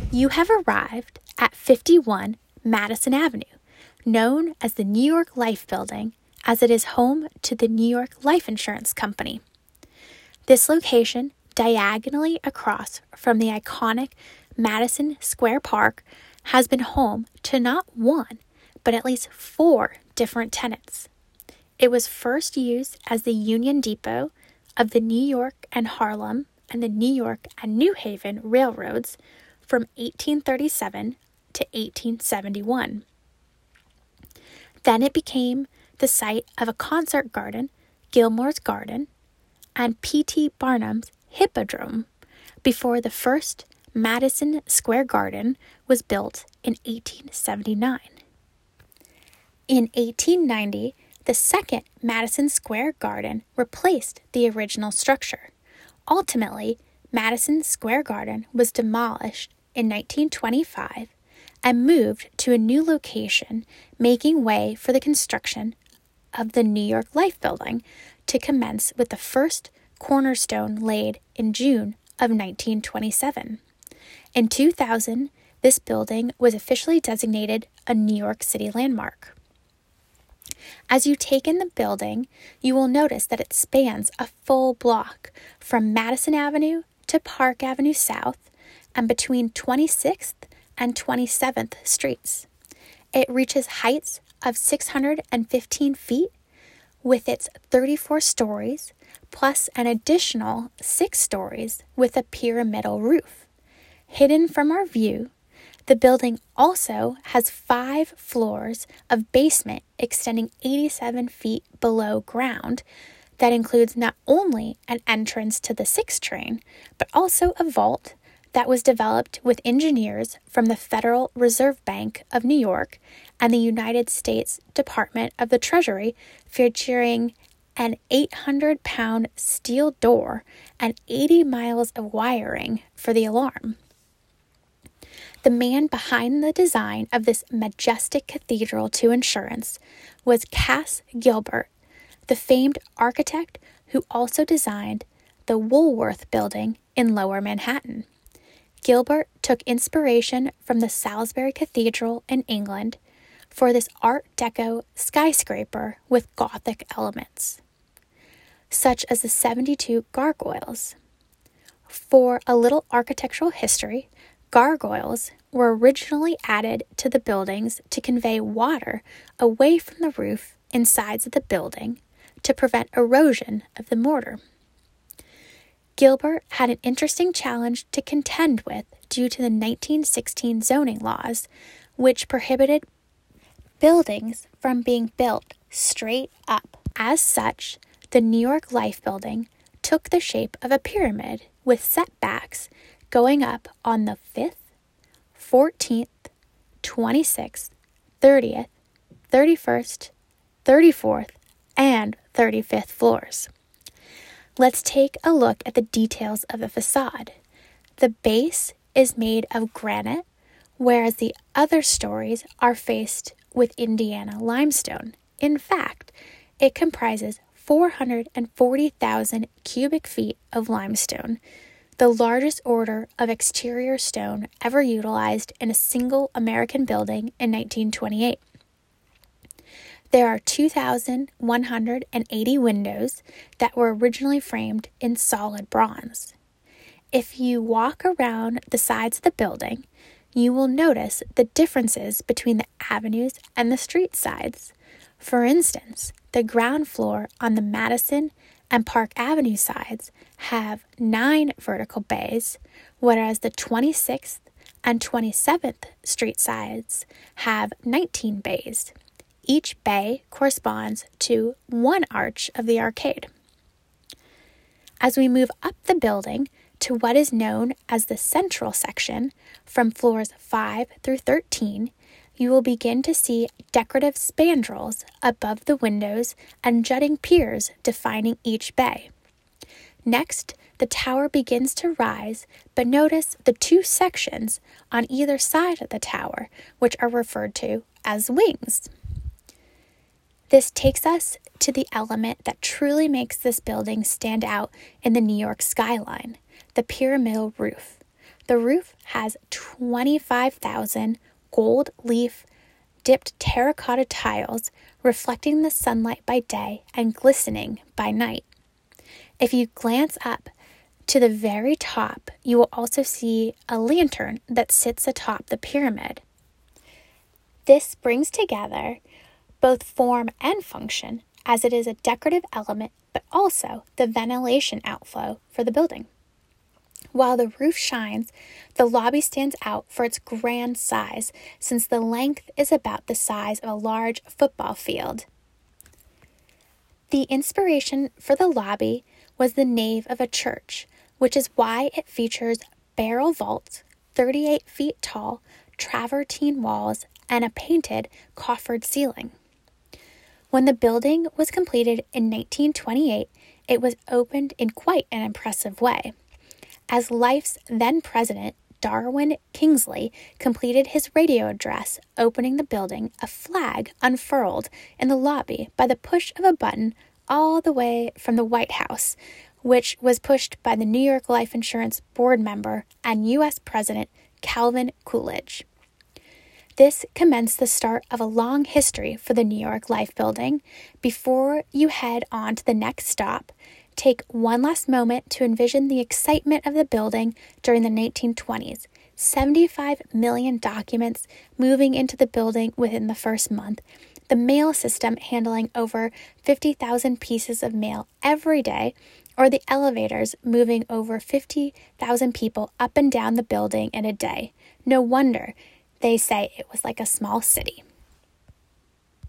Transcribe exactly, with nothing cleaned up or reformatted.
You have arrived at fifty-one Madison Avenue, known as the New York Life Building, as it is home to the New York Life Insurance Company. This location, diagonally across from the iconic Madison Square Park, has been home to not one, but at least four different tenants. It was first used as the Union Depot of the New York and Harlem and the New York and New Haven Railroads from eighteen thirty-seven to eighteen seventy-one. Then it became the site of a concert garden, Gilmore's Garden, and P T Barnum's Hippodrome, before the first Madison Square Garden was built in eighteen seventy-nine. In eighteen ninety, the second Madison Square Garden replaced the original structure. Ultimately, Madison Square Garden was demolished in nineteen twenty-five and moved to a new location, making way for the construction of the New York Life Building to commence with the first cornerstone laid in June of nineteen twenty-seven. In two thousand, this building was officially designated a New York City landmark. As you take in the building, you will notice that it spans a full block from Madison Avenue to Park Avenue South and between twenty-sixth and twenty-seventh Streets. It reaches heights of six hundred fifteen feet with its thirty-four stories, plus an additional six stories with a pyramidal roof. Hidden from our view, the building also has five floors of basement extending eighty-seven feet below ground. That includes not only an entrance to the six train, but also a vault that was developed with engineers from the Federal Reserve Bank of New York and the United States Department of the Treasury, featuring an eight hundred pound steel door and eighty miles of wiring for the alarm. The man behind the design of this majestic cathedral to insurance was Cass Gilbert, the famed architect who also designed the Woolworth Building in Lower Manhattan. Gilbert took inspiration from the Salisbury Cathedral in England for this Art Deco skyscraper with Gothic elements, such as the seventy-two gargoyles. For a little architectural history, gargoyles were originally added to the buildings to convey water away from the roof and sides of the building to prevent erosion of the mortar. Gilbert had an interesting challenge to contend with due to the nineteen sixteen zoning laws, which prohibited buildings from being built straight up. As such, the New York Life Building took the shape of a pyramid with setbacks going up on the fifth, fourteenth, twenty-sixth, thirtieth, thirty-first, thirty-fourth, and thirty-fifth floors. Let's take a look at the details of the facade. The base is made of granite, whereas the other stories are faced with Indiana limestone. In fact, it comprises four hundred forty thousand cubic feet of limestone, the largest order of exterior stone ever utilized in a single American building in nineteen twenty-eight. There are two thousand one hundred eighty windows that were originally framed in solid bronze. If you walk around the sides of the building, you will notice the differences between the avenues and the street sides. For instance, the ground floor on the Madison and Park Avenue sides have nine vertical bays, whereas the twenty-sixth and twenty-seventh Street sides have nineteen bays. Each bay corresponds to one arch of the arcade. As we move up the building to what is known as the central section, from floors five through thirteen, you will begin to see decorative spandrels above the windows and jutting piers defining each bay. Next, the tower begins to rise, but notice the two sections on either side of the tower, which are referred to as wings. This takes us to the element that truly makes this building stand out in the New York skyline, the pyramidal roof. The roof has twenty-five thousand gold leaf dipped terracotta tiles reflecting the sunlight by day and glistening by night. If you glance up to the very top, you will also see a lantern that sits atop the pyramid. This brings together both form and function, as it is a decorative element, but also the ventilation outflow for the building. While the roof shines, the lobby stands out for its grand size, since the length is about the size of a large football field. The inspiration for the lobby was the nave of a church, which is why it features barrel vaults, thirty-eight feet tall, travertine walls, and a painted coffered ceiling. When the building was completed in nineteen twenty-eight, it was opened in quite an impressive way. As Life's then president, Darwin Kingsley, completed his radio address opening the building, a flag unfurled in the lobby by the push of a button all the way from the White House, which was pushed by the New York Life Insurance board member and U S President Calvin Coolidge. This commenced the start of a long history for the New York Life Building. Before you head on to the next stop, take one last moment to envision the excitement of the building during the nineteen twenties. seventy-five million documents moving into the building within the first month, the mail system handling over fifty thousand pieces of mail every day, or the elevators moving over fifty thousand people up and down the building in a day. No wonder they say it was like a small city.